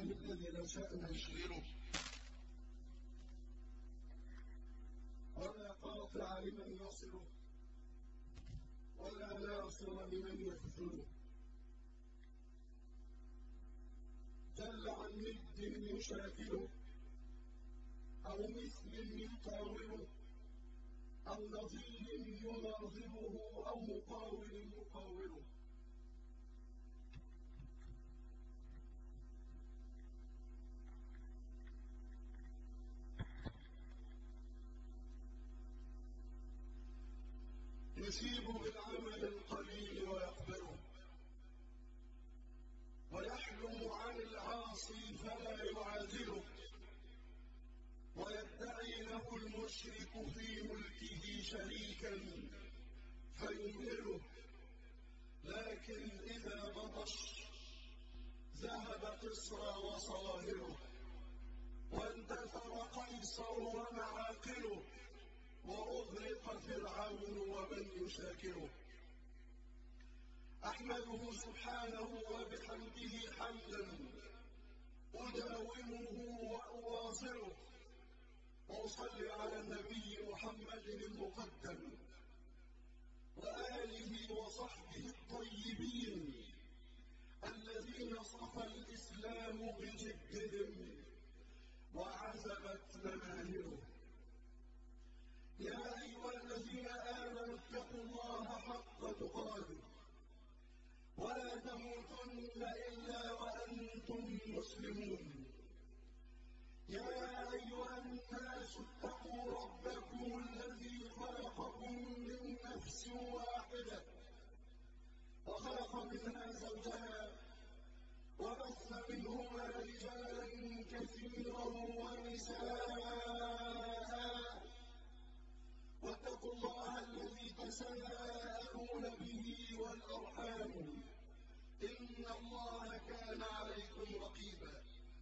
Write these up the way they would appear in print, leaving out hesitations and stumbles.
الذي لا شأن يشغله ولا قاطع لمن يصله ولا ناصر لمن يخذله. جل عن ند يشاكله أو مثل يقاوله أو نظير يناظره أو مقاول يقاوله. يسيب بالعمل القليل ويقبله ويحلم عن العاصي فلا يعادله ويدعي له المشرك في ملكه شريكا فيمهله، لكن إذا بطش ذهب قسرى وصواهره واندثر قيصر ومعاقله وأغرق فرعون ومن يشاكله. أحمده سبحانه وبحمده حمدا أداومه وأواصله، وأصلي على النبي محمد المقدم وآله وصحبه الطيبين الذين صفى الإسلام بجدهم وعزبت مناهله. يا أيها الذين آمنوا اتقوا الله حق تقاته ولا تموتن إلا وأنتم مسلمون. يا أيها الناس اتقوا ربكم الذي خلقكم من نفس واحدة وخلق منها زوجها وبث منهما رجالا كثيرا ونساء، واتقوا الله الذي تساءلون به والأرحام إن الله كان عليكم رقيبا.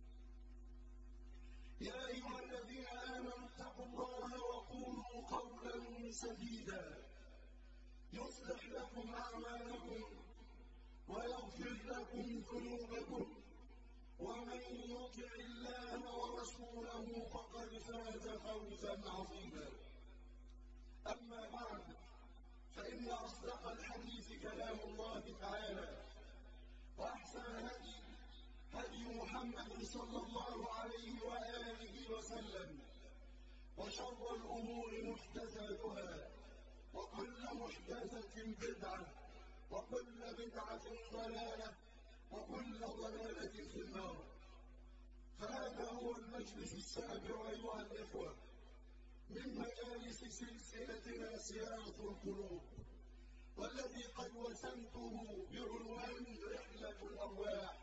يا أيها الذين آمنوا اتقوا الله وقولوا قولا سديدا يصلح لكم أعمالكم ويغفر لكم ذنوبكم، ومن يطع الله ورسوله فقد فاز فوزا عظيما. أما بعد، فإن أصدق الحديث كلام الله تعالى، وأحسن هدي محمد صلى الله عليه وآله وسلم، وشر الأمور محدثاتها، وكل محدثة بدعة، وكل بدعة ضلالة، وكل ضلالة في النار. فهذا هو المجلس السابع أيها الإخوة من مجالس سلسلتنا سيارة القلوب، والذي قد وسمته بعنوان رحلة الأرواح،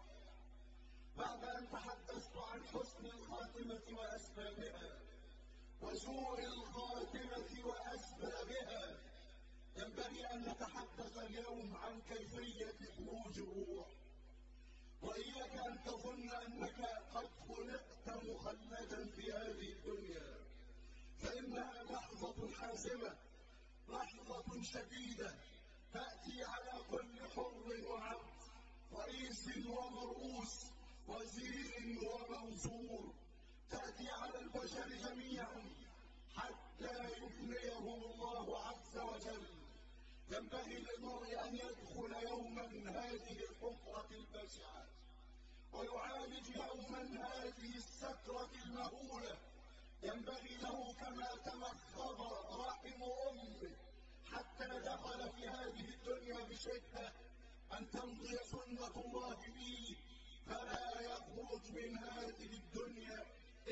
بعد أن تحدثت عن حسن الخاتمة وأسبابها وسوء الخاتمة وأسبابها. ينبغي أن نتحدث اليوم عن كيفية خروج الروح. وإياك أن تظن أنك قد خلقت مخلدا في هذه الدنيا، فإنها لحظة حاسمة، لحظة شديدة تأتي على كل حر وعبد، رئيس ومرؤوس، وزير ومنصور، تأتي على البشر جميعا حتى يفنيهم الله عز وجل. ينبغي للمرء أن يدخل يوما هذه الحفرة البشعة ويعالج يوما هذه السكرة المهولة. ينبغي له كما تمخض رحم أمه حتى دخل في هذه الدنيا بشدة أن تمضي سنة الله به، فلا يخرج من هذه الدنيا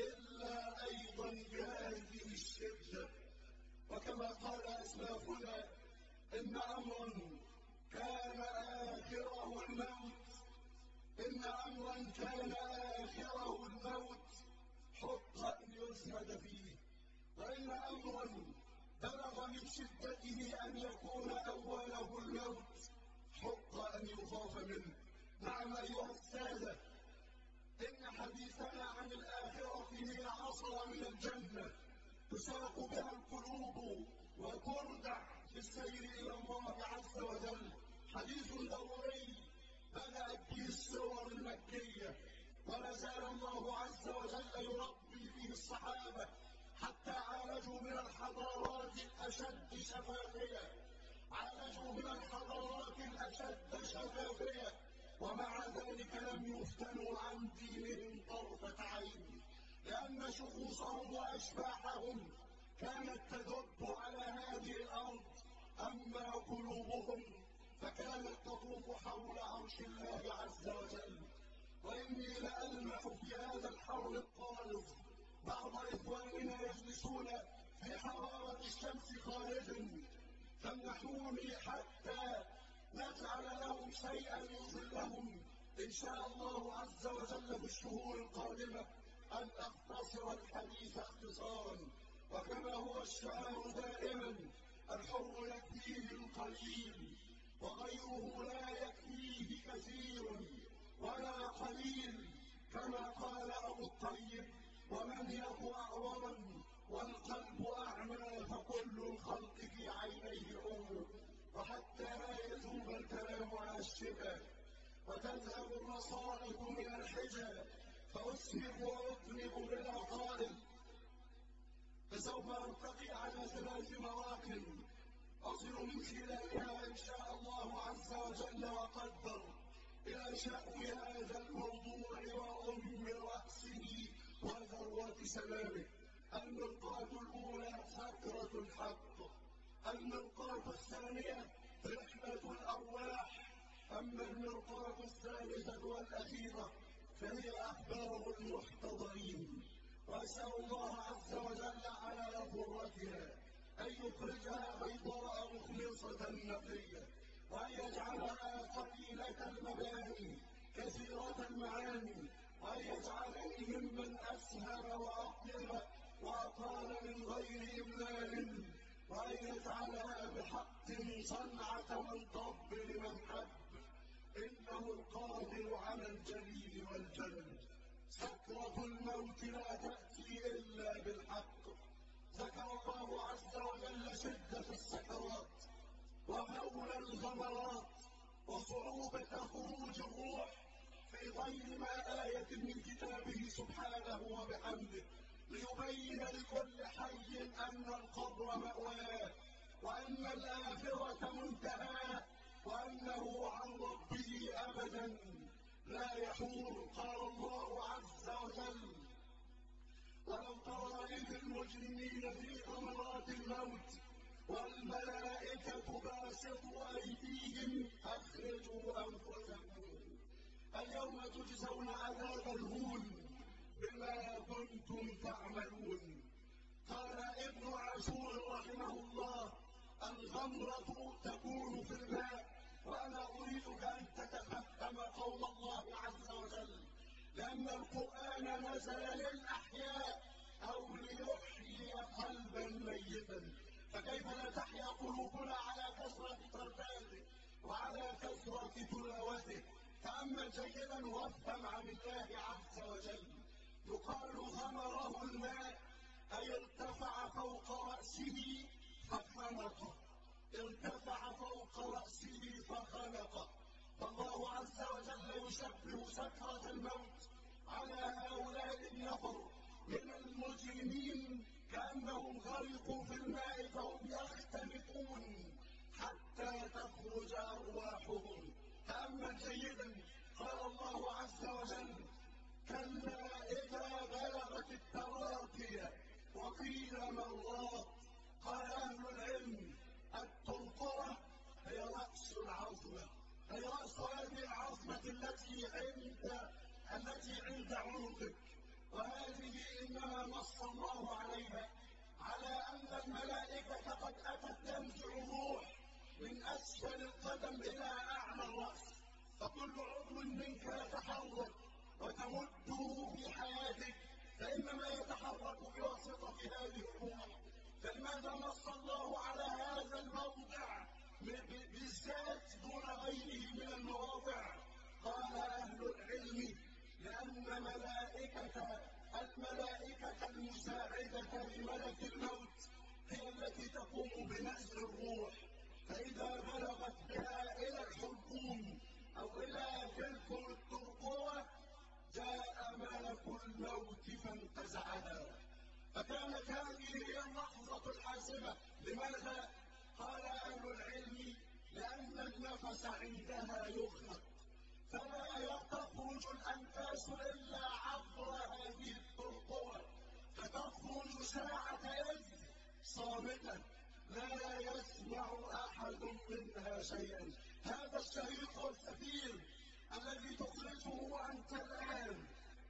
إلا أيضا بهذه الشدة. وكما قال أسلافنا: إن أمرا كان آخره الموت، إن أمرا كان آخره الموت حق أن يزهد فيه، وإن أمرا بلغ من شدته أن يكون أوله الموت حق أن يخاف منه. نعم أيها السادة، إن حديثنا عن الآخرة هي عصا من الجنة تساق بها القلوب وتردع في السير إلى الله عز وجل. حديث ضروري بدأت به السور المكية ولا زال الله عز وجل يربي فيه الصحابة حتى عالجوا من الحضارات الأشد شفافية، عالجوا من الحضارات الأشد شفافية، ومع ذلك لم يفتنوا عن دينهم طرفة عين، لأن شخوصهم وأشباحهم كانت تدب على هذه الأرض، أما قلوبهم فكانت تطوف حول عرش الله عز وجل. وإني لألمح في هذا الحر القارض بعض إخواننا يجلسون في حرارة الشمس خارجا، فامنحوني حتى نجعل لهم شيئا يظلهم إن شاء الله عز وجل في الشهور القادمة، أن أختصر الحديث اختصارا. وكما هو الشعار دائما: الحر يكفيه القليل وغيره لا يكفيه كثير ولا قليل، كما قال أبو الطيب: ومن يك أعورا والقلب أعمى فكل الخلق في عينيه عور. وحتى لا يذوب الكلام على الشفا وتذهب المصائب من الحجى فأسهب وأطلب بالعقائد، فسوف أرتقي على 3 مراكب أصل من خلالها إن شاء الله عز وجل وقدر إلى شأن هذا الموضوع وأم رأسه وذروة سلامه. المرقاة الأولى سكرة الحق، المرقاة الثانية رحلة الأرواح، أما المرقاة الثالثة والأخيرة فهي أخبار المحتضرين. وأسأل الله عز وجل على ضرتها أن يخرجها بيضاء مخلصة نقية، وأن يجعلها قليلة المباني كثيرة المعاني، وأن يجعلني ممن أسهر وأطلب وأطال من غير إملال، وأن يجعلها بحق صنعة من طب لمن حب، إنه القادر على الجليل والجلل. سكرة الموت لا تأتي إلا بالحق. ذكر الله عز وجل شدة السكرات وهول الغمرات وصعوبة خروج الروح في غير ما آية من كتابه سبحانه وبحمده، ليبين لكل حي أن القبر مأواه وأن الآخرة منتهاه وأنه عن ربه أبدا لا يحور. قال الله عز وجل: ولو ترى إذ المجرمين في غمرات الموت والملائكة باسطوا أيديهم أخرجوا أنفسكم اليوم تجزون عذاب الهون بما كنتم تعملون. قال ابن عاشور رحمه الله: الغمرة تكون في الماء. وأنا أريدك أن تتفهم قول الله عز وجل، لأن القرآن نزل للأحياء أو ليحيي قلبا ميتا، فكيف لا تحيا قلوبنا على كثرة ترداده وعلى كثرة تلاوته؟ تأمل جيدا وافهم عن الله عز وجل. يقال غمره الماء أي ارتفع فوق رأسه فخنقه، ارتفع فوق رأسه فخنقه. فالله عز وجل يشبه سكرة الموت على هؤلاء النفر من المجرمين كأنهم غرقوا في الماء فهم يختنقون حتى تخرج أرواحهم. تأمل جيدا، قال الله عز وجل: كلا إذا بلغت التراقي وقيل من راق. قال أهل العلم: الترقرة هي رأس العظمة، هي رأس هذه العظمة التي عند عنقك، وهذه إنما نص الله عليها على أن الملائكة قد أتت تنزع الروح من أسفل القدم إلى أعلى الرأس، فكل عضو منك يتحرك وتمده في حياتك فإنما يتحرك بواسطة هذه الروح. فلماذا نص الله على هذا الموضع بالذات دون غيره من المواضع؟ قال أهل العلم: لأن الملائكة المساعدة لملك الموت هي التي تقوم بنزع الروح، فإذا بلغت بها إلى الحلقوم أو إلى تلك الترقوة جاء الموت فانتزعها. فكانت هذه هي اللحظة الحاسمة. لماذا؟ قال أهل العلم: لأن النفس عندها يخلق، فلا تخرج الأنفاس إلا عبر هذه الترقوة، فتخرج ساعة إذ صامتة لا يسمع أحد منها شيئا. هذا الشهيق والزفير الذي تخرجه أنت الآن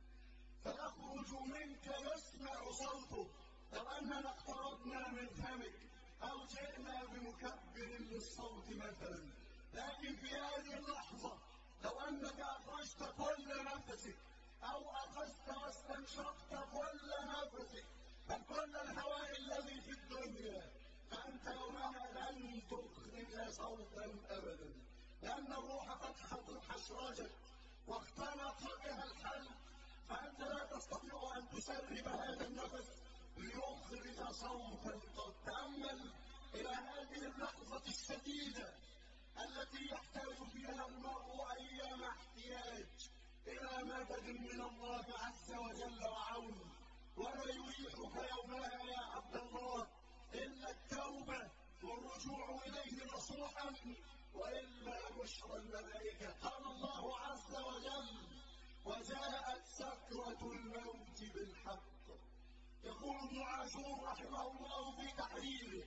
فيخرج منك يسمع صوته. لو أننا اقتربنا من فمك أو جئنا بمكبر للصوت مثلا، لكن في هذه اللحظة لو أنك أخرجت كل نفسك أو أخذت واستنشقت كل نفسك بل كل الهواء الذي في الدنيا، فأنت يومها لن تخرج صوتا أبدا، لأن الروح قد حشرجت واختلط بها الحلق، فأنت لا تستطيع أن تسرب هذا النفس ليخرج صوتا. تأمل إلى هذه اللحظة الشديدة التي يحتاج فيها المرء أيام احتياج إلى مدد من الله عز وجل وعون، ولا يريحك يومها يا عبد الله إلا التوبة والرجوع إليه نصوحا، وإلا بشرى الملائكة. قال الله عز وجل: وجاءت سكرة الموت بالحق. يقول ابن عاشور رحمه الله في تحريره: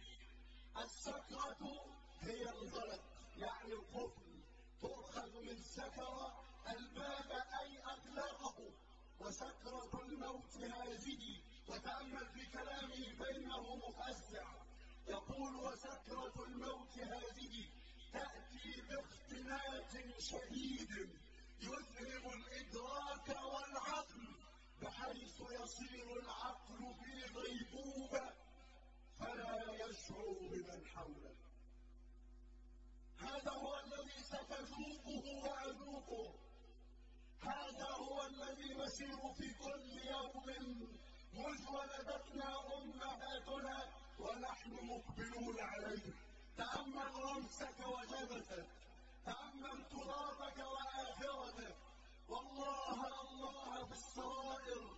السكرة هي الغلق، يعني القفل، تؤخذ من سكر الباب أي أغلقه، وسكرة الموت هذه. وتأمل في كلامه فإنه مفزع، يقول: وسكرة الموت هذه تأتي باختناق شديد يذهب الإدراك والعقل، بحيث يصير العقل في غيبوبة فلا يشعر بمن حوله. هذا هو الذي ستذوقه وأذوقه، هذا هو الذي نسير في كل يوم منذ ولدتنا أمهاتنا ونحن مقبلون عليه. تأمل رمسك وجبتك، تأمل ترابك وآخرتك، والله الله في السرائر،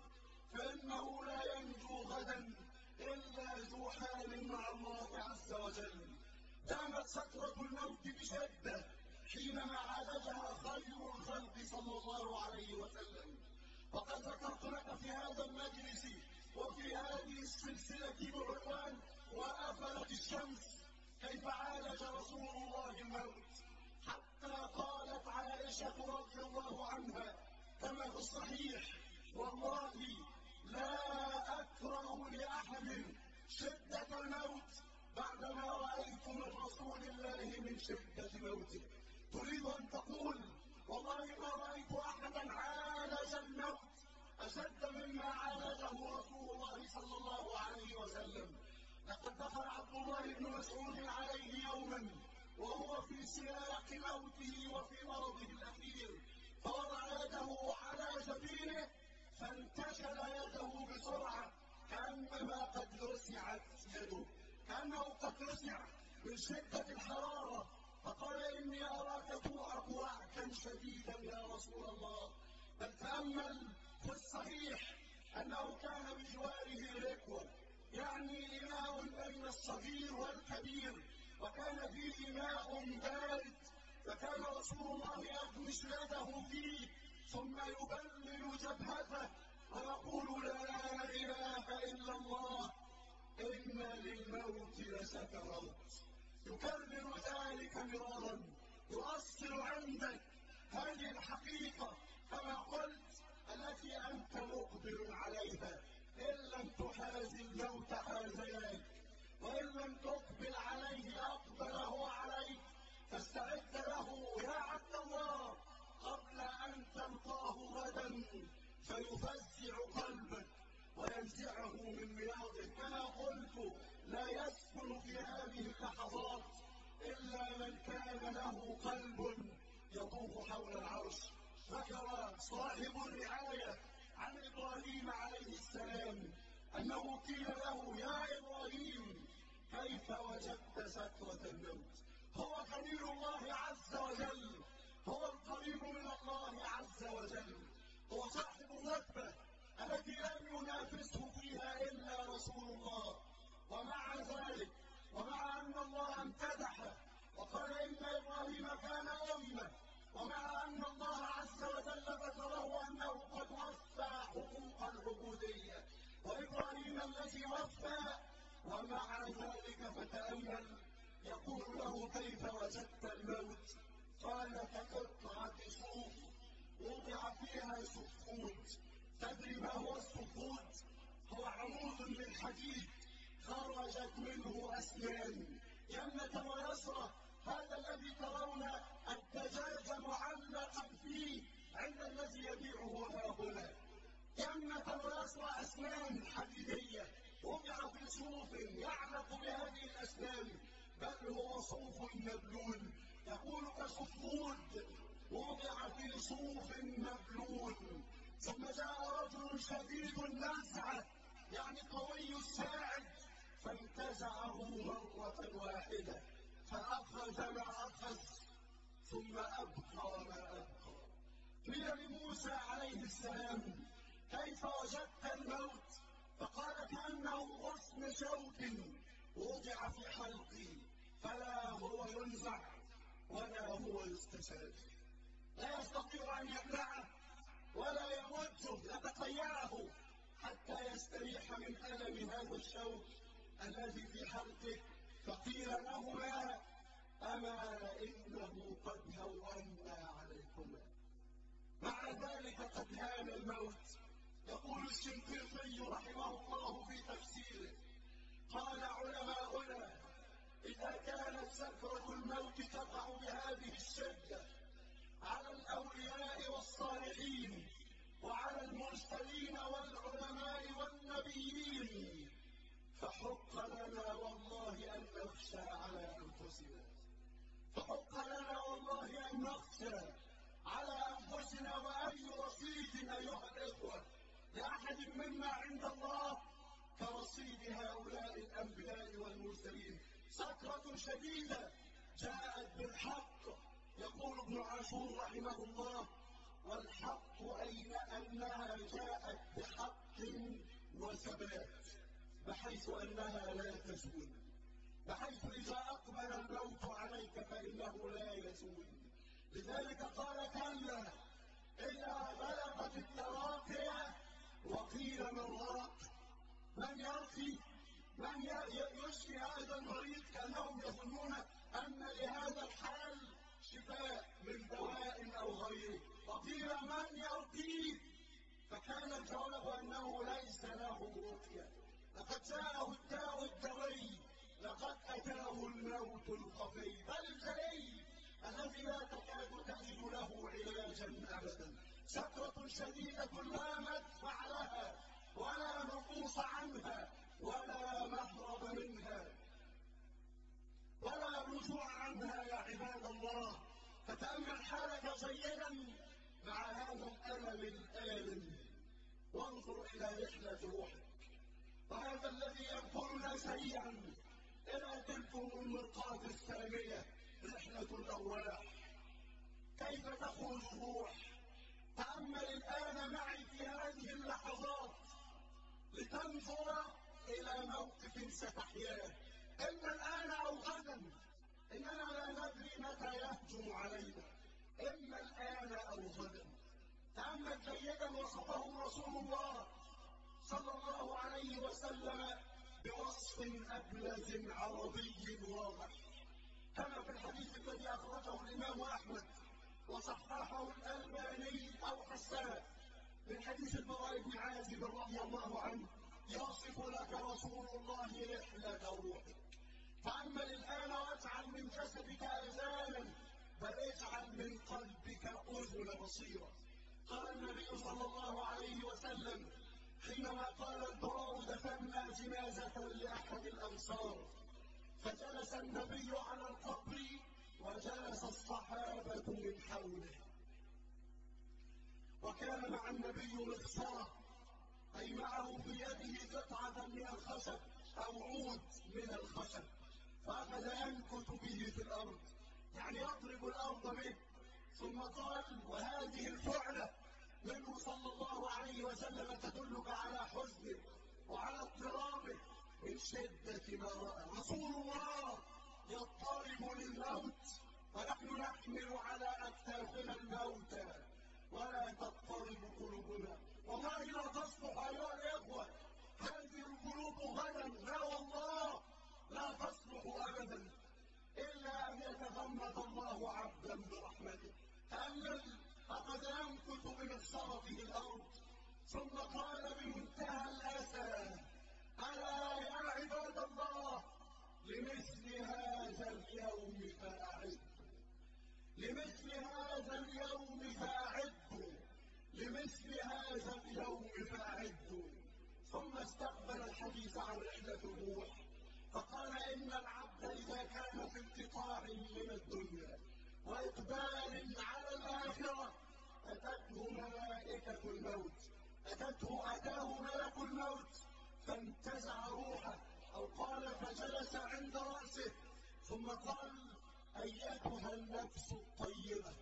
فإنه لا ينجو غدا إلا ذو حال مع الله عز وجل. دامت سكرة الموت بشدة حينما عالجها خير الخلق صلى الله عليه وسلم. وقد ذكرت لك في هذا المجلس وفي هذه السلسلة بعنوان وأفلت الشمس كيف عالج رسول الله الموت، حتى قالت عائشة رضي الله عنها كما في الصحيح: والله لا أكره لأحد شدة الموت بعدما رأيت من رسول الله من شدة موته. تريد أن تقول: والله ما رأيت أحدا عالج الموت أشد مما عالجه رسول الله صلى الله عليه وسلم. لقد دخل عبد الله بن مسعود عليه يوما وهو في سياق موته وفي مرضه الأخير، فوضع يده على جبينه فانتشل يده بسرعة كأنما قد لسعت يده، كأنه قد لسع من شدة الحرارة، فقال: إني أراك توعك وعكا شديدا يا رسول الله. بل تأمل في الصحيح أنه كان بجواره ركوة، يعني إناء بين الصغير والكبير، وكان فيه ماء بارد، فكان رسول الله يغمس يده فيه ثم يبلل جبهته ويقول: لا إله إلا الله، إن للموت لسكرات. يكرر ذلك مرارا، يؤصل عندك هذه الحقيقة كما قلت التي أنت مقبل عليها. إن لم تحازي الموت حازياك، وإن لم تقبل عليه أقبل هو عليك، فاستعد له يا عبد الله قبل أن تلقاه غدا فيفزع قلبك وينزعه من رياضه. كما قلت: لا يسكن في هذه اللحظات إلا من كان له قلب يطوف حول العرش. ذكر صاحب الرعاية عن إبراهيم عليه السلام أنه قيل له: يا إبراهيم كيف وجدت سكرة الموت؟ هو خليل الله عز وجل، هو القريب من الله عز وجل، هو صاحب الرتبة التي لم ينافسه فيها إلا رسول الله. ومع ذلك، ومع أن الله امتدحه وقال إن إبراهيم كان أمة، ومع أن الله عز وجل ذكره أنه قد وفى حقوق العبودية وإبراهيم الذي وفى، ومع ذلك فتأمل يقول له كيف وجدت الموت؟ قال كقطعة صوف وضع فيها سفود. تدري ما هو السفود؟ هو عمود من حديد خرجت منه أسنان يمنة ويسرى. هذا الذي ترون الدجاج معلقا فيه عند الذي يبيعه هنا، يمنة ويسرى أسنان حديدية وضع في صوف يعلق بهذه الأسنان، بل هو صوف مبلول. يقول كسفود وضع في صوف مبلول. ثم جاء رجل شديد النزعة، يعني قوي الساعد، فانتزعه مرة واحدة، فأخذ ما أخذ ثم أبقى ما أبقى. قيل لموسى عليه السلام كيف وجدت الموت؟ فقال كأنه غصن شوك وضع في حلقي، فلا هو ينزع ولا هو يستساغ، لا يستطيع أن يبلعه ولا يمده يتقيأه حتى يستريح من ألم هذا الشوك الذي في حلقه. فقيل لهما أما إنه قد هونا عليكما. مع ذلك قد هان الموت. يقول الشنقيطي رحمه الله في تفسيره، قال علماؤنا إذا كانت سكرة الموت تقع بهذه الشدة على الأولياء والصالحين وعلى المرسلين والعلماء والنبيين، فحق لنا والله أن نخشى على أنفسنا، فحق لنا والله أن نخشى على أنفسنا. وأي رصيد أيها الإخوة لأحد منا عند الله كرصيد هؤلاء الأنبياء والمرسلين؟ سكرة شديدة جاءت بالحق. يقول ابن عاشور رحمه الله والحق أين أنها جاءت بحق وثبات، بحيث أنها لا تزول، بحيث إذا أقبل الموت عليك فإنه لا يزول. لذلك قال كلا إذا غلبت التراقية وقيل من راق. من يرقي؟ من يشفي هذا المريض؟ كأنهم يظنون أن لهذا الحال شفاء من دواء أو غيره. وقيل من يرقيه؟ فكان الجواب أنه ليس له رقية. لقد جاءه الداء الدوي، لقد أتاه الموت الخفي بل الجلي الذي لا تكاد تجد له علاجا أبدا. سكرة شديدة لا مدفع لها ولا نقوص عنها ولا مهرب منها ولا رجوع عنها يا عباد الله. فتأمل حالك جيدا مع هذا الألم الآلم، وانظر إلى رحلة روحك. وهذا الذي ينقلنا سريعا إلى تلكم المرقاة الثانية، رحلة الأرواح. كيف تخرج الروح؟ تأمل الآن معي في هذه اللحظات لتنظر إلى موقف ستحياه، إما الآن أو غدا، إننا لا ندري متى يهجم علينا، إما الآن أو غدا. تأمل جيدا وصفه رسول الله صلى الله عليه وسلم بوصف أبلج عربي واضح، كما في الحديث الذي أخرجه الإمام أحمد وصححه الألباني أو حسنه من حديث البراء بن عازب رضي الله عنه، يصف لك رسول الله رحلة روحك. تأمل الآن واجعل من جسدك أذانا، بل اجعل من قلبك أذن بصيرة. قال النبي صلى الله عليه وسلم حينما قال البراء دفنا جنازة لأحد الأنصار، فجلس النبي على القبر وجلس الصحابة من حوله، وكان مع النبي مخصرة، أي معه في يده قطعة من الخشب أو عود من الخشب، فأخذ ينكت به في الأرض، يعني يضرب الأرض به. ثم قال وهذه الفعلة منه صلى الله عليه وسلم تدلك على حزنه وعلى اضطرابه من شدة ما رأى. رسول الله يضطرب للموت ونحن نحمل على أكتافنا الموت ولا تضطرب قلوبنا. والله لا تصلح أيها الإخوة هذه القلوب غدا، لا والله لا تصلح أبدا إلا أن يتغمد الله عبدا برحمته. تأمل أخذ ينكت بمخصرته الأرض ثم قال بمنتهى الأسى: ألا يا عباد الله لمثل هذا اليوم فأعدوا، لمثل هذا اليوم فأعدوا، لمثل هذا اليوم فأعدوا. ثم استقبل الحديث عن رحلة الروح فقال: إن العبد إذا كان في انقطاع من الدنيا وإقبال على الآخرة أتته ملائكة الموت، أتاه ملك الموت فانتزع روحه، أو قال فجلس عند رأسه ثم قال: أيتها النفس الطيبة،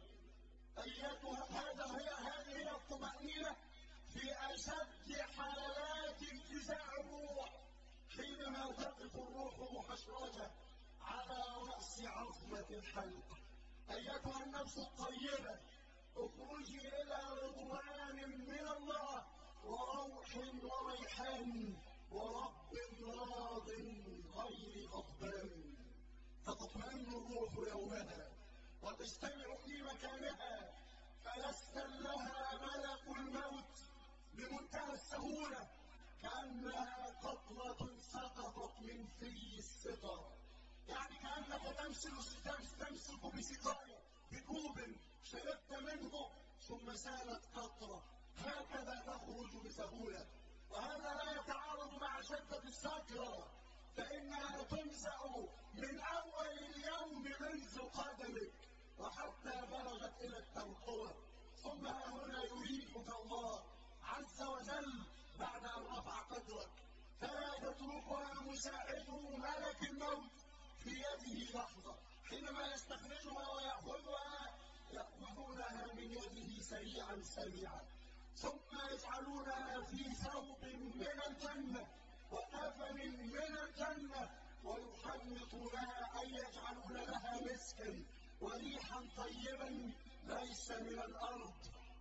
أيتها، هذه هي الطمأنينة في أشد حالات انتزاع الروح، حينما تقف الروح محشرجة على رأس عظمة الحلق. أيتها النفس الطيبة اخرجي إلى رضوان من الله وروح وريحان ورب راض غير غضبان. فتطمئن الروح يومها وتجتمع في مكانها فيسأل لها ملك الموت بمنتهى السهولة كأنها قطرة سقطت من في السقا، يعني كأنك تمسك بسقاية بكوب شربت منه ثم سالت قطرة، هكذا تخرج بسهولة. وهذا لا يتعارض مع شدة السكرة، فإنها تنزع من أول اليوم منذ قدمك وحتى بلغت إلى الترقوة. ثم هنا يريدك الله عز وجل بعد أن رفع قدرك فلا يتركها مساعده ملك الموت في يده لحظة، حينما يستخرجها ويأخذها يأخذونها من يده سريعا سريعا، ثم يجعلونها في ثوب من الجنة وكفن من الجنة ويحنطونها، أي يجعلون لها مسكا وريحا طيبا ليس من الأرض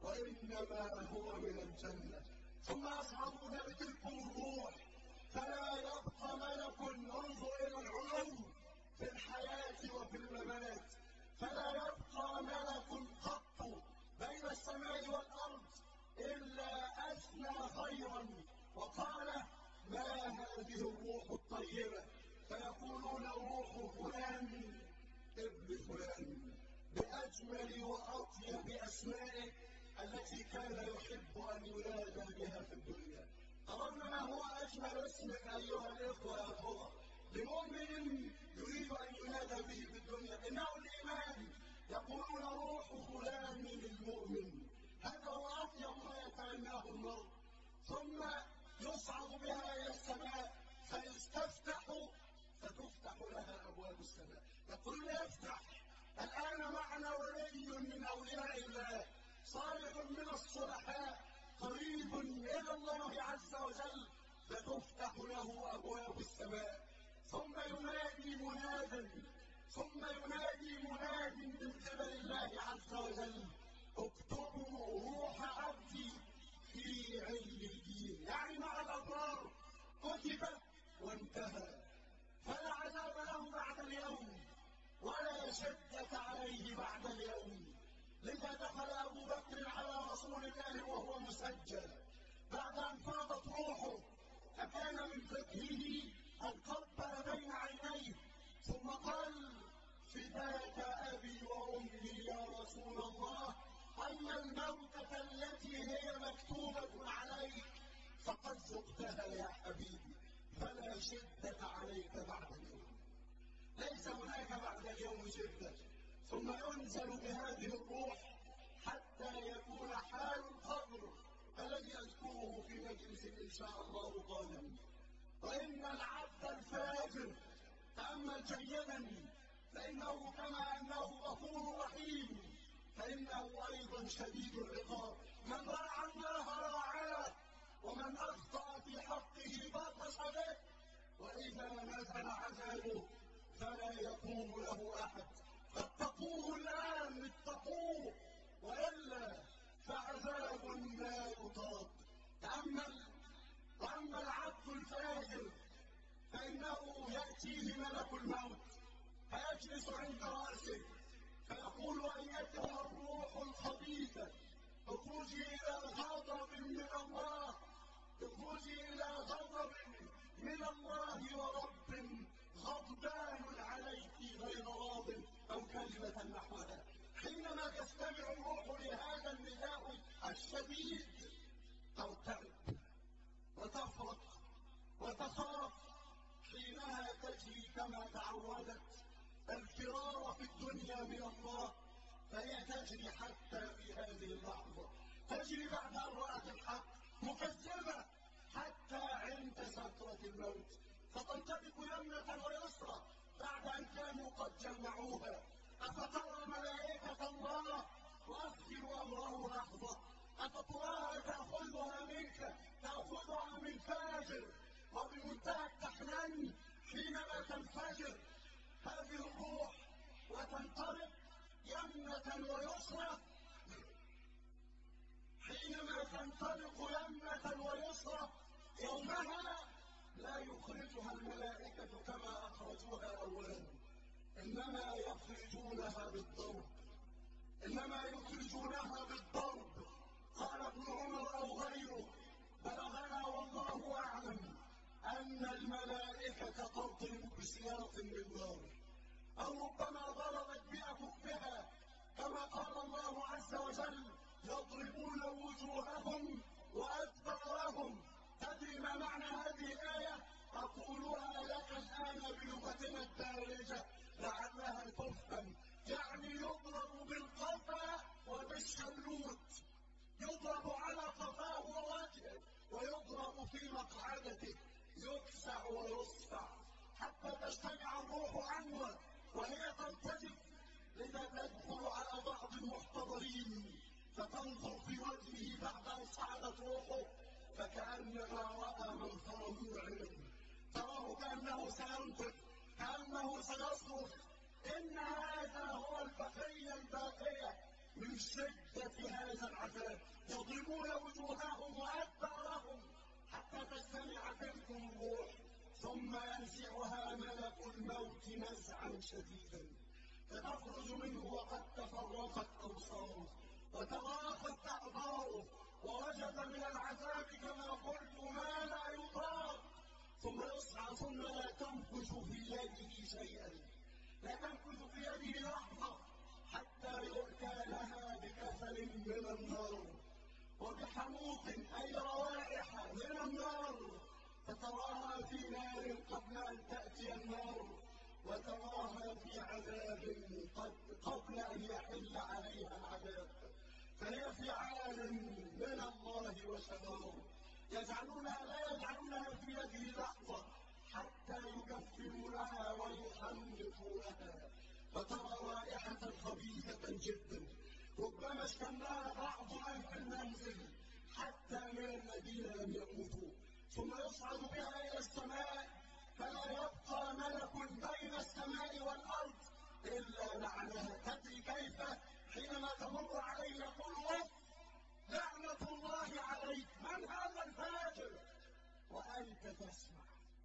وإنما هو من الجنة. ثم يصعدون بتلكم الروح فلا يبقى ملك، انظر إلى العلوم في الحياة وفي الممات، فلا يبقى ملك قط بين السماء والأرض إلا أثنى خيرا وقال: ما هذه الروح الطيبة؟ فيقولون: روح فلان ابن فلان، بأجمل وأطيب أسمائه التي كان يحب أن ينادى بها في الدنيا. أردنا ما هو أجمل اسم أيها الإخوة يا أخوة لمؤمن يريد أن ينادى به في الدنيا؟ إنه الإيمان. يقولون: روح فلان المؤمن، هذا هو أطيب ما يتمناه المرء. ثم يصعد بها إلى السماء فيستفتح فتفتح لها أبواب السماء. يقولون: افتح، الآن معنا ولي من أولياء الله صالح من الصلحاء قريب إلى الله عز وجل، فتفتح له أبواب السماء. ثم ينادي مناد من قبل الله عز وجل: اكتبوا روح عبدي في عليين، يعني مع الأبرار كتب وانتهى، فلا عذاب له بعد اليوم ولا شدة عليه بعد اليوم. لذا دخل أبو بكر على رسول الله وهو مسجل بعد أن فاضت روحه، فكان من فقهه أن قبل بين عينيه ثم قال: فداك أبي وأمي يا رسول الله، أما الموتة التي هي مكتوبة عليك فقد ذقتها يا حبيبي، فلا شدة عليك بعد اليوم، ليس هناك بعد اليوم شدة. ثم ينزل بهذه الروح حتى يكون حال القبر الذي أذكره في مجلس إن شاء الله قادم. وإن العبد الفاجر، تأمل جيدا، فإنه كما أنه غفور رحيم فإنه أيضا شديد العقاب. من ضاع من أخطأ في حقه بطش به، وإذا نزل عذابه فلا يقوم له أحد. فاتقوه الآن، اتقوه، وإلا فعذاب لا يطاق. وأما العبد الفاجر فإنه يأتيه ملك الموت فيجلس عند رأسه فيقول: أيتها الروح الخبيثة، اخرجي إلى غضب من الله، اخرجي إلى غضب من الله ورب غضبان عليك غير راض، أو كلمة نحوها. حينما تستمع الروح لهذا النداء الشديد ترتعب وتفرق وتخاف، حينها تجري كما تعودت الفرار في الدنيا من الله، فهي تجري حتى في هذه اللحظة، تجري بعد أن رأت الحق مكذبة حتى عند سكرة الموت، فتنطلق يمنة ويسرى بعد أن كانوا قد جمعوها. أفترى ملائكة الله تؤخر أمره لحظة؟ أفتراها تأخذها منك، تأخذها من فاجر، وبمنتهى التحنن حينما تنفجر هذه الروح وتنطلق يمنة ويسرى، حينما تنطلق يمنة ويسرى يومها لا يخرجها الملائكة كما أخرجوها أولا، إنما يخرجونها بالضرب، إنما يخرجونها بالضرب. قال ابن عمر أو غيره: بلغنا والله أعلم أن الملائكة تضرب بسياط من نار، أو ربما ضربت بأكفها، كما قال الله عز وجل: يضربون وجوههم وأدبارهم. تدري ما معنى هذه الآية؟ أقولها لك الآن بلغتنا الدارجة لعلها تفهم. يعني يضرب بالقفا وبالشلوت، يضرب على قفاه ووجهه، ويضرب في مقعدته، يكسع ويصفع حتى تجتمع الروح عنه وهي ترتجف. لذا تدخل على بعض المحتضرين فتنظر في وجهه بعد أن صعدت روحه فكأنما رأى منظرا مرعبا، تراه كأنه سينطق، كأنه سيصرخ. إن هذا هو البقية الباقية من شدة هذا العذاب. يضربون وجوههم وأدبارهم حتى تجتمع تلكم الروح، ثم ينزعها ملك الموت نزعا شديدا، فتخرج منه وقد تفرقت أبصاره وتضاقت أعضاؤه، ووجد من العذاب كما قلت ما لا يطاق. ثم يصحى، ثم لا تنفذ في يده شيئا، لا تنفذ في يده لحظة، حتى يؤتى لها بكفل من النار وبحموط أي روائح من النار، فتراها في نار قبل أن تأتي النار، وتراها في عذاب قبل أن يحل عليها العذاب. فهي في عالم من الله وشرار، لا يجعلونها في يده لحظة حتى يكفرونها ويحنطونها، فترى رائحة خبيثة جدا، ربما اشتمها بعض من في المنزل حتى من الذين لم يموتوا. ثم يصعد بها إلى السماء، فلا يبقى ملك بين السماء والأرض إلا لعنها. تدري كيف؟ حينما تمر عليه يقول: لعنة الله عليك، من هذا الفاجر؟ وأنت تسمع،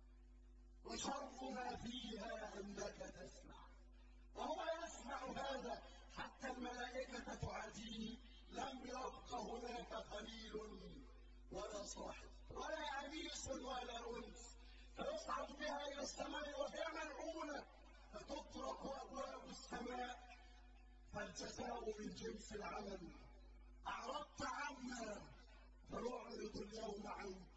وشر ما فيها أنك تسمع، وهو يسمع هذا حتى الملائكة تعاديه. لم يبق هناك خليل ولا صاحب ولا أنيس ولا أنس. فيصعد بها إلى السماء وهي ملعونة، فتطرق أبواب السماء، فالجزاء من جنس العمل. أعرضت عنا فنعرض اليوم عنك،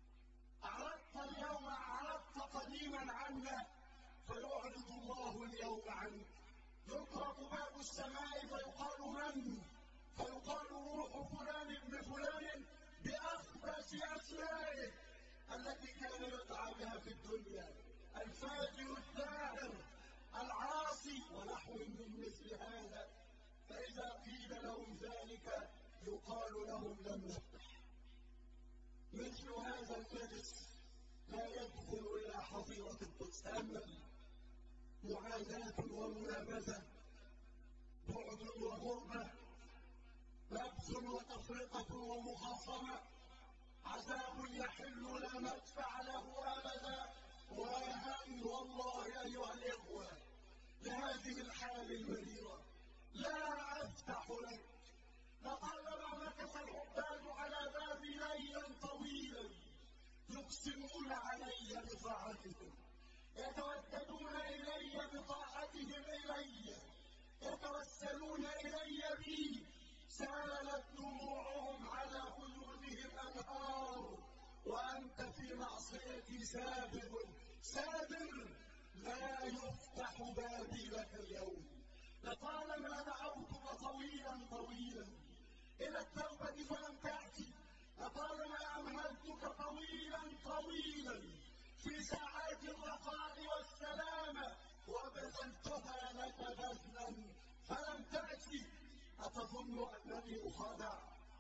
أعرضت قديما عنا فيعرض الله اليوم عنك. يطرق باب السماء فيقال: من؟ فيقال: روح فلان ابن فلان بأخبث أسمائه التي كان يدعى بها في الدنيا، الفاجر الداهر العاصي ونحو من مثل هذا. فإذا قيل لهم ذلك يقال لهم: لم نفتح، مثل هذا النجس لا يدخل إلى حظيرة القدس. تأمل: معاداة ومنابذة، بعد وغربة، لبس وتفرقة ومخاصمة، عذاب يحل لا مدفع له أبدا. وهم والله أيها الإخوة لهذه الحال المريرة لا أفتح لك. لطالما مكث العباد على بابي ليلا طويلا يقسمون علي بطاعتهم، يتوددون إلي بطاعتهم إلي، يتوسلون إلي بي، سالت دموعهم على خدودهم أنهار، وأنت في معصيتي سابر لا يفتح بابي لك اليوم. لطالما دعوتك طويلا إلى التوبة فلم تأتي، لطالما أمهلتك طويلا في ساعات الرخاء والسلامة وبذلتها لك بذلا فلم تأتي. أتظن أنني أخادع؟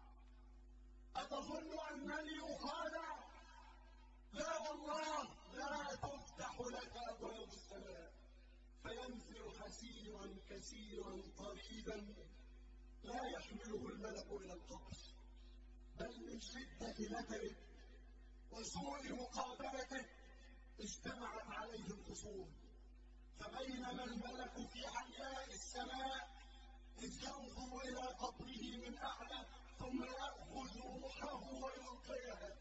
أتظن أنني أخادع؟ لا والله، لا تفتح لك أبواب السماء، فينزل حسيرا كثيرا طريدا لا يحمله الملك إلى القبر، بل من شدة نكره وسوء مقابلته اجتمعت عليه الخصوم. فبينما الملك في علياء السماء إذ ينظر إلى قبره من أعلى ثم يأخذ روحه ويلقيها،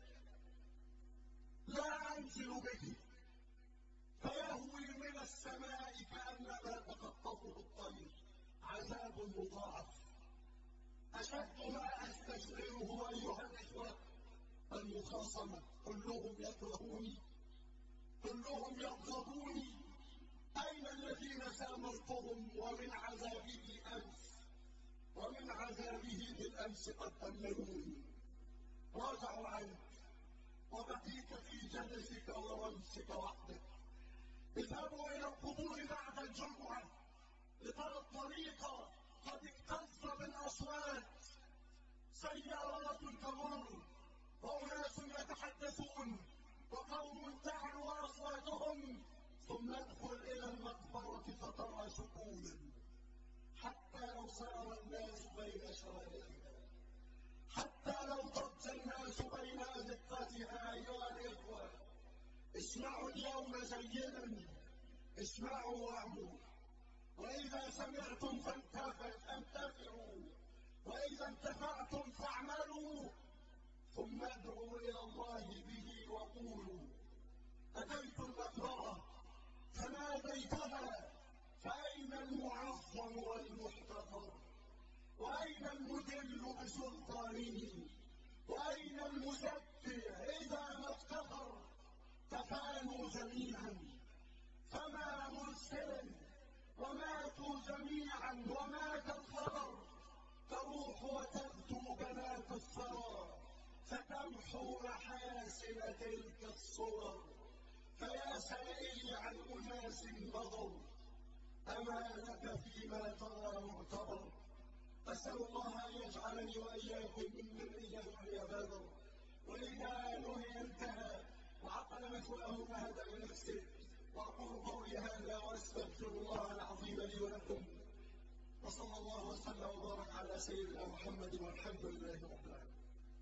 لا أنزل به فيهوي من السماء كأنما تخطفه الطير. عذاب مضاعف. أشد ما أستشعره أيها الإخوة المخاصمة. كلهم يكرهوني، كلهم يبغضوني. أين الذين سامرتهم ومن عذابه بالأمس قد أمنوني؟ راجعوا عنك وبقيت في جلسك وونسك وحدك. اذهبوا إلى القبور بعد الجمعة لترى الطريق قد اكتظ بالأصوات، سيارات تمر وأناس يتحدثون وقوم تعلو أصواتهم، ثم ادخل إلى المقبرة فترى سكونا، حتى لو سار الناس بين شوارعها، حتى لو ضج الناس بين أزقتها. أيها الإخوة اسمعوا اليوم جيدا، اسمعوا واعملوا. وإذا سمعتم فانتفعوا، وإذا انتفعتم فاعملوا، ثم ادعوا إلى الله به وقولوا: أتيت المقبرة فناديتها فأين المعظم والمحتقر؟ وأين المذل بسلطانه؟ وأين المزكي إذا ما افتخر؟ تفانوا جميعا فما مرسل، وماتوا جميعا ومات الخبر. تروح وتغدو بنات الثرى فتمحو محاسن تلك الصور. فيا سائلي عن أناس مضوا، أما لك فيما ترى معتبر؟ أسأل الله أن يجعلني وإياكم ممن إجابة بادر. وإذا نهي انتهى وعقل مثله فهدى لنفسه. وأقول قولي هذا وأستغفر الله العظيم لي ولكم، وصلى الله وسلم وبارك على سيدنا محمد والحمد لله رب العالمين.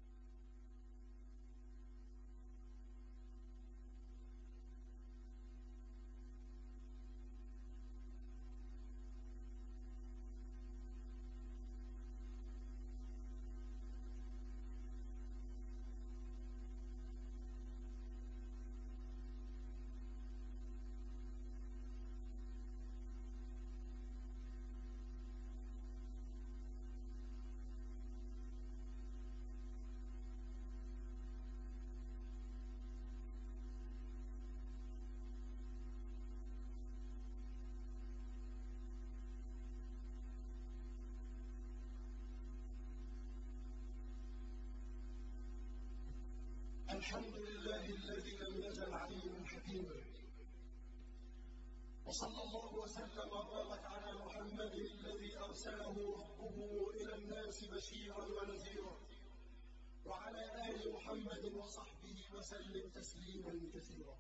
الحمد لله الذي لم يزل عليما حكيما، وصلى الله وسلم وبارك على محمد الذي أرسله ربه إلى الناس بشيرا ونذيرا، وعلى آل محمد وصحبه وسلم تسليما كثيرا.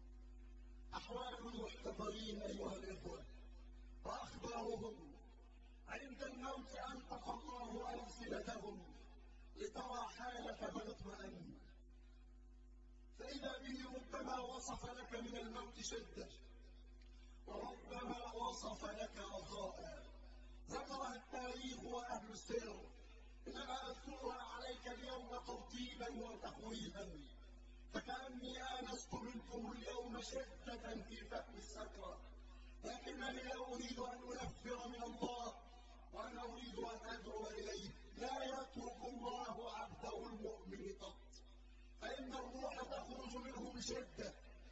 أحوال المحتضرين أيها الإخوة وأخبارهم عند الموت أنطق الله ألسنتهم لترى حالك فيطمئن، فإذا به ربما وصف لك من الموت شدة وربما وصف لك رخاء. ذكرها التاريخ وأهل السير، إنما أذكرها عليك اليوم ترتيبا وتخويفا، فكأني آنست منكم اليوم شدة في فهم السكرة، لكنني لا أريد أن أنفر من الله وأنا أريد أن أدعو إليه. لا يترك الله عبده المؤمن قط، فإن الروح تخرج منه بشدة،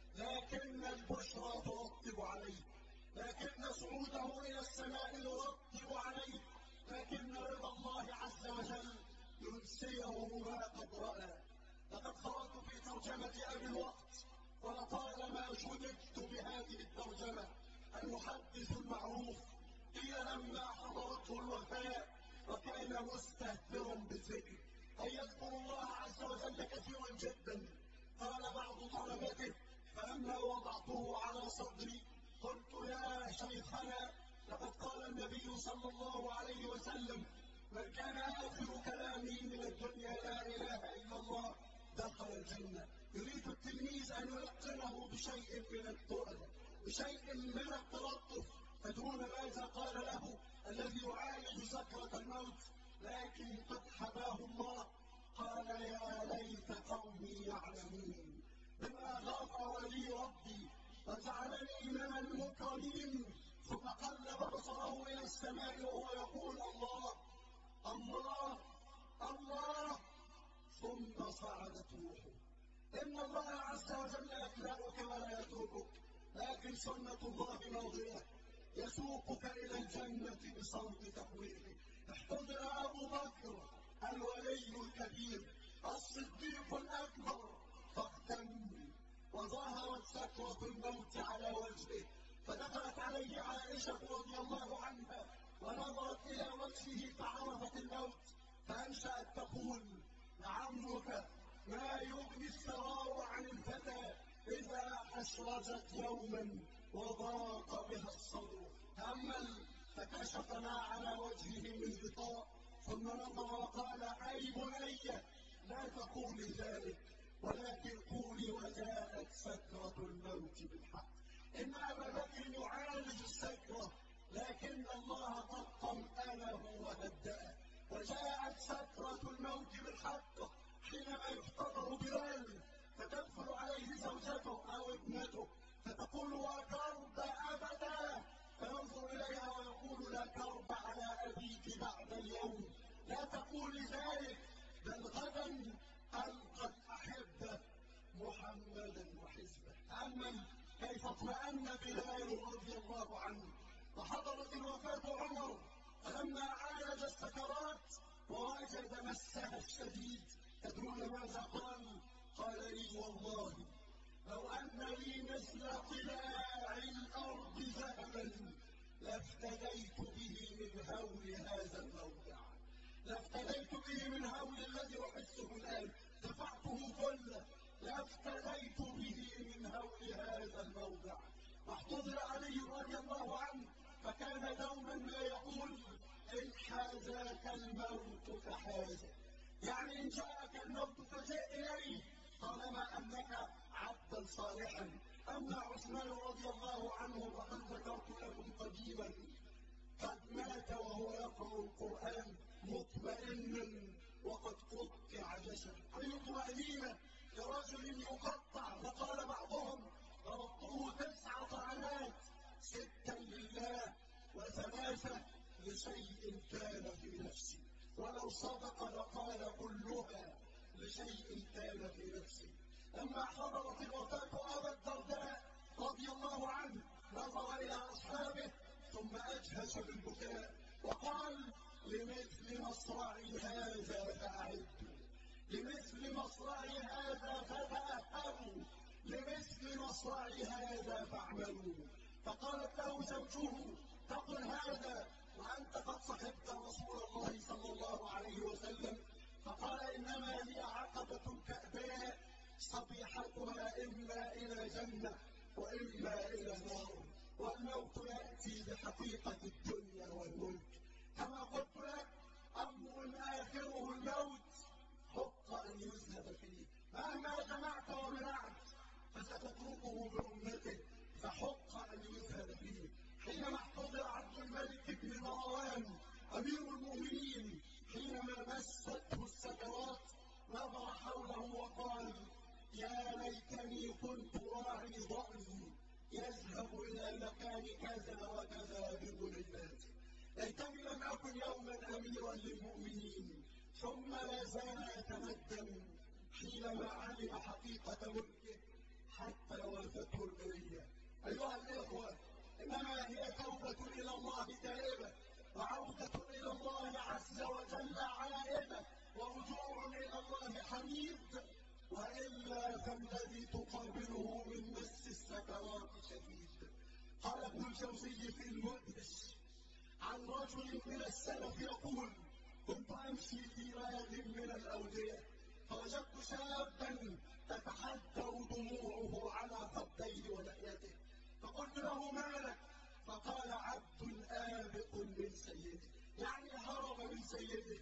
لكن البشرى ترطب عليه، لكن صعوده إلى السماء يرطب عليه، لكن رضا الله عز وجل ينسيه ما قد رأى. لقد قرأت في ترجمة أبي الوقت ولطالما شددت بهذه الترجمة. المحدث المعروف قيل لما حضرته الوفاة وكان مستهترا بالذكر، أي يذكر الله عز وجل كثيرا جدا. قال بعض طلبته فلما وضعته على صدري قلت يا شيخنا لقد قال النبي صلى الله عليه وسلم من كان آخر كلامه من الدنيا لا إله إلا الله دخل الجنة. يريد التلميذ أن يلقنه بشيء من التؤدة، بشيء من التلطف، فدون ماذا قال له الذي يعالج سكرة الموت لكن قد حباه الله. قال يا ليت قومي يعلمون بما غفر لي ربي وجعلني من المكرمين. ثم قلب بصره إلى السماء وهو يقول الله الله الله، ثم صعدت روحه. إن الله عز وجل يخلقك ولا يتركك، لكن سنة الله ماضية يسوقك إلى الجنة بصوت تقويمه. احتضر أبو بكر الولي الكبير الصديق الأكبر فاغتم، وظهرت سكرة الموت على وجهه، فدخلت عليه عائشة رضي الله عنها ونظرت إلى وجهه فعرفت الموت، فأنشأت تقول لعمرك ما يغني الثراء عن الفتى إذا أشرجت يوما وضاق بها الصدر. تأمل فكشف ما على وجهه من غطاء، ثم نظر وقال أي بني لا تقولي ذلك، ولكن قولي وجاءت سكرة الموت بالحق. إن أبا بكر يعالج السكرة، لكن الله قد طمأنه وهدأه، وجاءت سكرة الموت بالحق حينما يحتضر بلال فتدخل عليه زوجته أو ابنته فتقول وكرب أبدا، فينظر إليها ويقول لا كرب على أبيك بعد اليوم، لا تقولي ذلك، بل غدا ألقى الأحبة محمدا وحزبه. تأمل كيف اطمأن بلال رضي الله عنه. وحضرت الوفاة عمر فلما عالج السكرات ووجد مسها الشديد، تدرون ماذا قال؟ قال لي والله لو أن لي مثل طلاع الأرض ذهبا لافتديت به من هول هذا الموضع، لافتديت به من هول الذي أحسه الآن، دفعته كله، لافتديت به من هول هذا الموضع. واحتضر علي رضي الله عنه فكان دوما ما يقول إن حازاك الموت فحازك، يعني إن جاءك الموت فجاء إليه طالما أنك عبدا صالحا. أما عثمان رضي الله عنه فقد ذكرت لكم قديما قد مات وهو يقرأ القرآن مطمئنا وقد قطع جسده. أي طمأنينة لرجل يقطع، وقال بعضهم ضربته 9 طعنات، 6 لله و3 لشيء كان في نفسي، ولو صدق لقال كلها لشيء كان في نفسي. لما حضرت الوفاة أبا الدرداء رضي الله عنه نظر إلى أصحابه ثم أجهش بالبكاء وقال لمثل مصرعي هذا فأعدوا، لمثل مصرعي هذا فتأهبوا، لمثل مصرعي هذا فاعملوا. فقالت له زوجه تقل هذا وأنت قد صحبت رسول الله صلى الله عليه وسلم؟ فقال إنما هي عقبة كأباء صبيحتها إما إلى جنة وإما إلى نار، والموت يأتي بحقيقة الدنيا والملك. كما قلت لك أمر آخره الموت حق أن يذهب فيه، مهما جمعت ومنعت فستتركه برمته، فحق أن يذهب فيه. حينما احتضر عبد الملك بن مروان أمير المؤمنين، حينما مسته السكرات نظر حوله وقال: يا ليتني كنت راعي ضأن يذهب إلى مكان كذا وكذا بغنيماته، ليتني لم أكن يوما أميرا للمؤمنين. ثم لا زال يتندم حينما علم حقيقة ملكه حتى وافته المنية. أيها الإخوة، إنما هي توبة إلى الله تائبة، وعودة إلى الله عز وجل عائبة، ورجوع إلى الله حميد، وإلا فالذي تقابله من مس السكرات شديد. قال ابن الجوزي في المدهش عن رجل من السلف يقول: كنت أمشي في واد من الأودية فوجدت شابا تتحدر دموعه على خديه ولحيته، فقلت له: ما لك؟ فقال: عبد آبق من سيده، يعني هرب من سيده.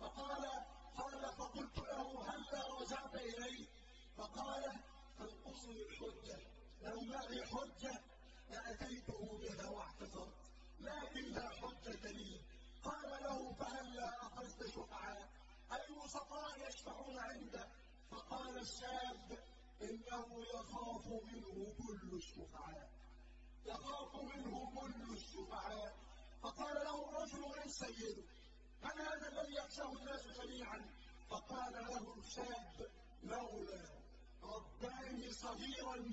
فقلت له: هلا رجعت إليه؟ فقال: تنقصني الحجة، لو معي حجة لأتيته بها واعتذرت، لكن لا حجة لي. قال له: فهلا أخذت شفعاء؟ أي وسطاء يشفعون عنده؟ فقال الشاب: إنه يخاف منه كل الشفعاء، يخاف منه كل الشفعاء. فقال له الرجل: من سيده؟ من هذا الذي يخشاه الناس جميعا؟ فقال له الشاب: مولى رباني صغيرا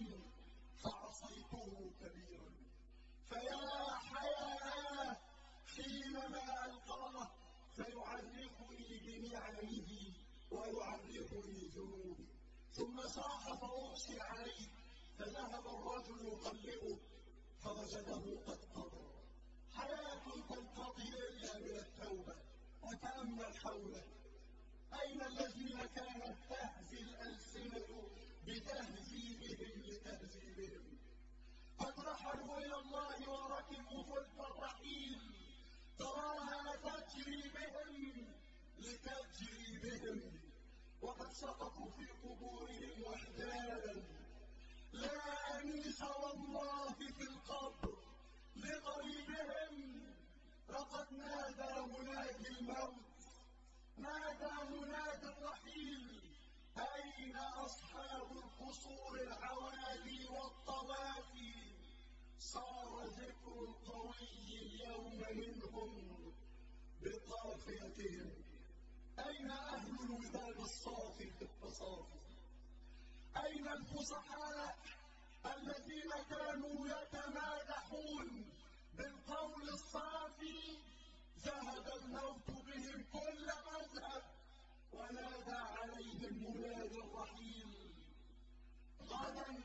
فعصيته كبيرا، فيا حياة حينما ألقاه فيعرفني بنعمه ويعرفني ذنوبي. ثم صاح فأغشي عليه، فذهب الرجل يقلبه فوجده قد قضى. حياة تنقضي إلا من التوبة. وتأمل حوله، أين الذين كانت تهزي الألسنة بتهذيبهم لتهذيبهم؟ قد رحلوا إلى الله وركبوا فلك الرحيل، تراها تجري بهم لتجري بهم، وقد سقطوا في قبورهم وحدانا. لا أنيس والله في القبر لقريبهم. لقد نادى منادي الموت، نادى منادي الرحيل: أين أصحاب القصور العوالي والطوافي؟ صار ذكر القوي اليوم منهم بقافيتهم. أين أهل الوداد الصافي في التصافي؟ أين الفصحاء الذين كانوا يتمادحون بالقول الصافي؟ ذهب الموت بهم كل مذهب، ونادى عليهم منادي الرحيل: غدا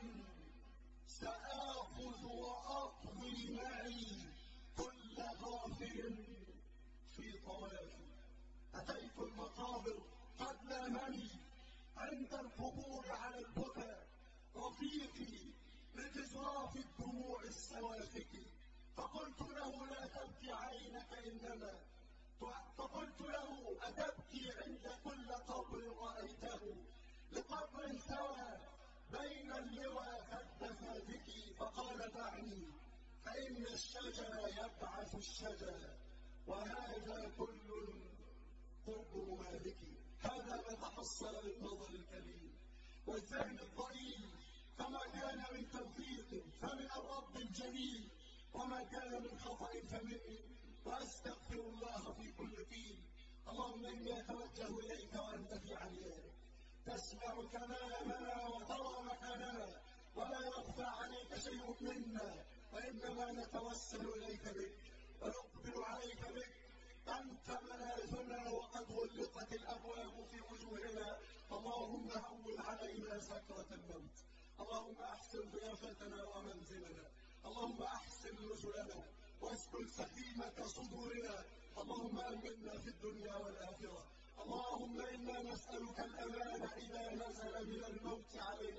سآخذ وأطوي معي كل غافل في طوافي. أتيت المقابر قد نامني عند القبور على البكاء رفيقي لتجراف الدموع السوافك، فقلت له: لا تبكي عينك إنما، فقلت له: أتبكي عند كل قبر رأيته؟ لقبر ثوى بين اللوى فادفى بك. فقال: دعني، فإن الشجر يبعث الشجر، وهذا كل قبر مالك. هذا ما تحصل للنظر الكريم والذهن الضئيل، فما كان من توفيق فمن الرب الجليل، وما كان من خطأ فمني، وأستغفر الله في كل حين. اللهم إني أتوجه إليك وأنت في عليائك، تسمع كلامنا وترى مكاننا، ولا يخفى عليك شيء منا، وإنما نتوسل إليك بك ونقبل عليك بك. أنت ملاذنا وقد غلقت الأبواب في وجوهنا، اللهم هون علينا سكرة الموت. اللهم أحسن ضيافتنا ومنزلنا، اللهم أحسن نزلنا واسكن سكينة صدورنا، اللهم أمنا في الدنيا والآخرة. اللهم إنا نسألك الأمان إذا نزل من الموت علينا.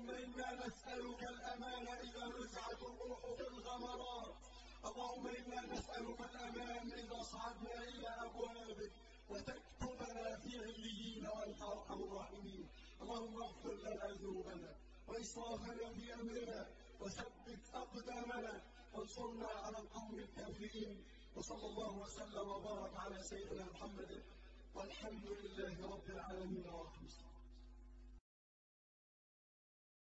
اللهم إنا نسألك الأمان إذا نزعت الروح في الغمرات. اللهم إنا نسألك الأمان إذا صعدنا إلى أبوابك وتكتبنا في عليين وأنت أرحم الراحمين. اللهم اغفر لنا ذنوبنا وإسرافنا في أمرنا وثبت أقدامنا وانصرنا على القوم الكافرين. وصلى الله وسلم وبارك على سيدنا محمد والحمد لله رب العالمين.